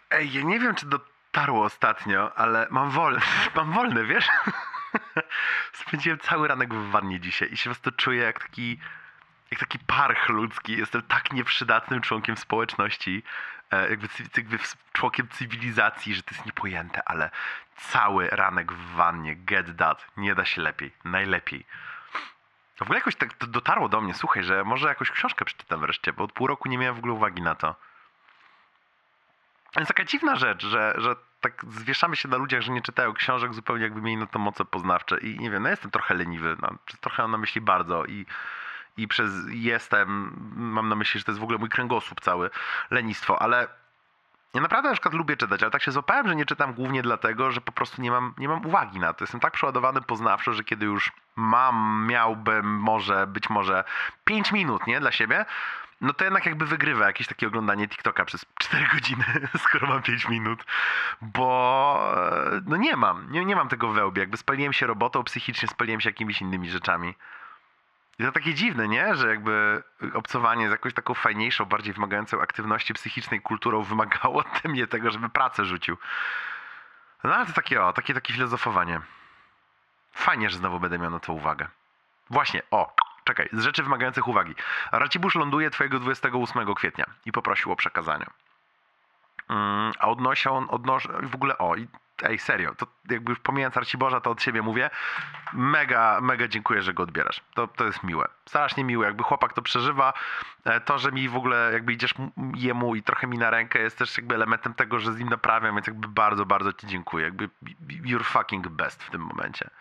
Ej, ja nie wiem, czy dotarło ostatnio, ale mam wolny, mam wolny, wiesz? Spędziłem cały ranek w wannie dzisiaj i się po prostu czuję jak taki parch ludzki. Jestem tak nieprzydatnym członkiem społeczności, jakby członkiem cywilizacji, że to jest niepojęte, ale cały ranek w wannie, get that, nie da się lepiej, najlepiej. W ogóle jakoś tak dotarło do mnie, słuchaj, że może jakąś książkę przeczytam wreszcie, bo od pół roku nie miałem w ogóle uwagi na to. To jest taka dziwna rzecz, że tak zwieszamy się na ludziach, że nie czytają książek zupełnie jakby mieli na to moce poznawcze i nie wiem, no jestem trochę leniwy, no, trochę mam na myśli bardzo i przez mam na myśli, że to jest w ogóle mój kręgosłup cały, lenistwo, ale ja naprawdę na przykład lubię czytać, ale tak się złapałem, że nie czytam głównie dlatego, że po prostu nie mam uwagi na to. Jestem tak przeładowany poznawczo, że kiedy już miałbym być może 5 minut, nie, dla siebie, no to jednak jakby wygrywa jakieś takie oglądanie TikToka przez 4 godziny, skoro mam 5 minut, bo no nie mam tego we łbie, jakby spaliłem się robotą, psychicznie spaliłem się jakimiś innymi rzeczami. I to takie dziwne, nie? Że jakby obcowanie z jakąś taką fajniejszą, bardziej wymagającą aktywności psychicznej kulturą wymagało ode mnie tego, żeby pracę rzucił. No ale to takie filozofowanie. Fajnie, że znowu będę miał na to uwagę. Właśnie, czekaj, z rzeczy wymagających uwagi. Racibusz ląduje twojego 28 kwietnia i poprosił o przekazanie. A w ogóle ej, serio, to jakby już pomijając Arciborza, to od siebie mówię, mega, mega dziękuję, że go odbierasz. To jest miłe. Strasznie miłe, jakby chłopak to przeżywa. To, że mi w ogóle jakby idziesz jemu i trochę mi na rękę jest też jakby elementem tego, że z nim naprawiam, więc jakby bardzo, bardzo ci dziękuję. Jakby you're fucking best w tym momencie.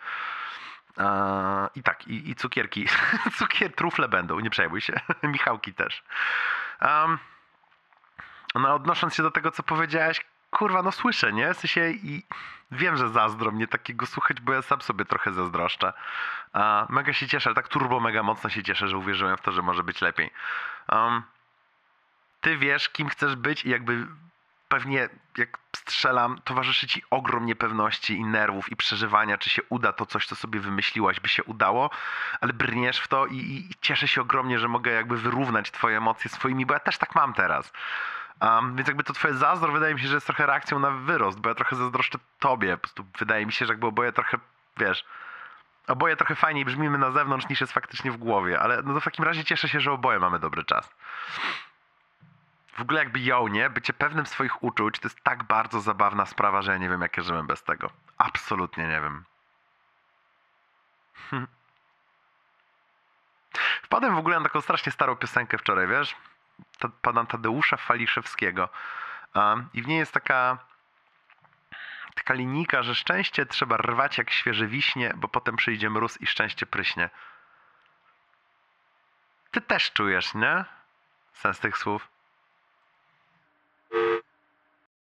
I tak, i cukierki. Trufle będą, nie przejmuj się. Michałki też. No odnosząc się do tego, co powiedziałeś, kurwa, no słyszę, nie? W sensie i wiem, że zazdro mnie takiego słuchać, bo ja sam sobie trochę zazdroszczę. Mega się cieszę, ale tak turbo mega mocno się cieszę, że uwierzyłem w to, że może być lepiej. Ty wiesz, kim chcesz być i jakby pewnie jak strzelam, towarzyszy ci ogrom niepewności i nerwów i przeżywania, czy się uda to coś, co sobie wymyśliłaś, by się udało, ale brniesz w to i cieszę się ogromnie, że mogę jakby wyrównać twoje emocje swoimi, bo ja też tak mam teraz. Więc jakby to twoje zazdro wydaje mi się, że jest trochę reakcją na wyrost, bo ja trochę zazdroszczę tobie. Po prostu wydaje mi się, że jakby oboje trochę, wiesz, oboje trochę fajniej brzmimy na zewnątrz niż jest faktycznie w głowie, ale no to w takim razie cieszę się, że oboje mamy dobry czas. W ogóle jakby nie? Bycie pewnym swoich uczuć to jest tak bardzo zabawna sprawa, że ja nie wiem, jak ja żyłem bez tego. Absolutnie nie wiem. Wpadłem w ogóle na taką strasznie starą piosenkę wczoraj, wiesz? Pana Tadeusza Faliszewskiego. I w niej jest taka linijka, że szczęście trzeba rwać jak świeże wiśnie, bo potem przyjdzie mróz i szczęście pryśnie. Ty też czujesz, nie? Sens tych słów.